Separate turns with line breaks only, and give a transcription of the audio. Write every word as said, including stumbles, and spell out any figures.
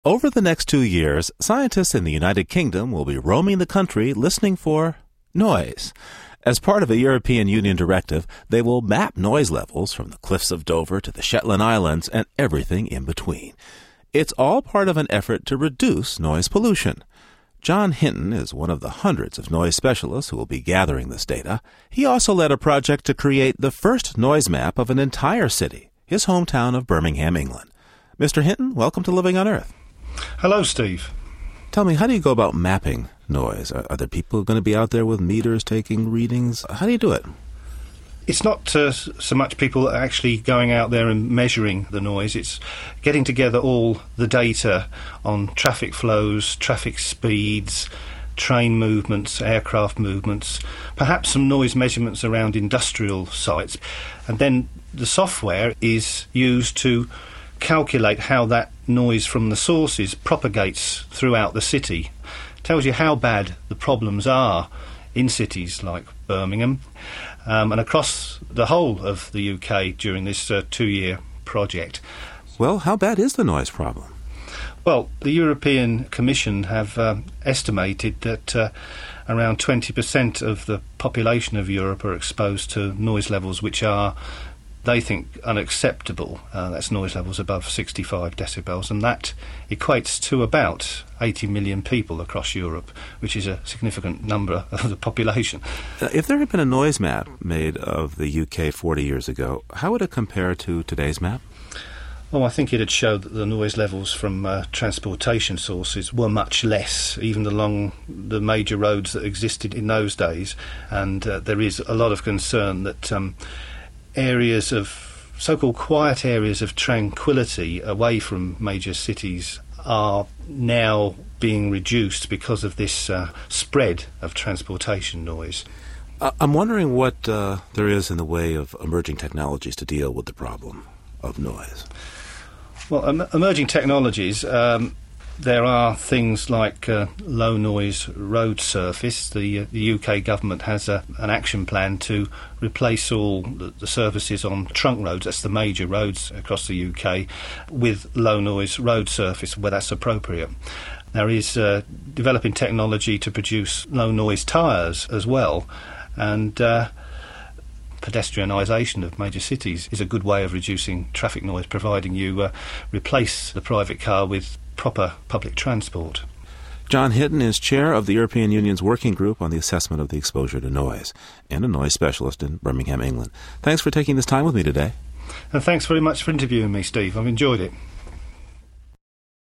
Over the next two years, scientists in the United Kingdom will be roaming the country listening for noise. As part of a European Union directive, they will map noise levels from the cliffs of Dover to the Shetland Islands and everything in between. It's all part of an effort to reduce noise pollution. John Hinton is one of the hundreds of noise specialists who will be gathering this data. He also led a project to create the first noise map of an entire city, his hometown of Birmingham, England. Mister Hinton, welcome to Living on Earth.
Hello, Steve.
Tell me, how do you go about mapping noise? Are, are there people going to be out there with meters taking readings? How do you do it?
It's not uh, so much people actually going out there and measuring the noise. It's getting together all the data on traffic flows, traffic speeds, train movements, aircraft movements, perhaps some noise measurements around industrial sites. And then the software is used to calculate how that noise from the sources propagates throughout the city. Tells you how bad the problems are in cities like Birmingham um, and across the whole of the U K during this uh, two-year project.
Well, how bad is the noise problem?
Well, the European Commission have um, estimated that uh, around twenty percent of the population of Europe are exposed to noise levels which are, they think, unacceptable. Uh, that's noise levels above sixty-five decibels, and that equates to about eighty million people across Europe, which is a significant number of the population.
Uh, if there had been a noise map made of the U K forty years ago, how would it compare to today's map?
Oh, I think it had showed that the noise levels from uh, transportation sources were much less, even along the major roads that existed in those days. And uh, there is a lot of concern that um, areas of so-called quiet areas of tranquility away from major cities are now being reduced because of this uh, spread of transportation noise.
Uh, I'm wondering what uh, there is in the way of emerging technologies to deal with the problem of noise.
Well, em- emerging technologies, um, there are things like uh, low noise road surface. The, uh, the U K government has a, an action plan to replace all the, the surfaces on trunk roads, that's the major roads across the U K, with low noise road surface where that's appropriate. There is uh, developing technology to produce low noise tyres as well, and uh, pedestrianisation of major cities is a good way of reducing traffic noise, providing you uh, replace the private car with proper public transport.
John Hinton is chair of the European Union's Working Group on the Assessment of the Exposure to Noise and a noise specialist in Birmingham, England. Thanks for taking this time with me today.
And thanks very much for interviewing me, Steve. I've enjoyed it.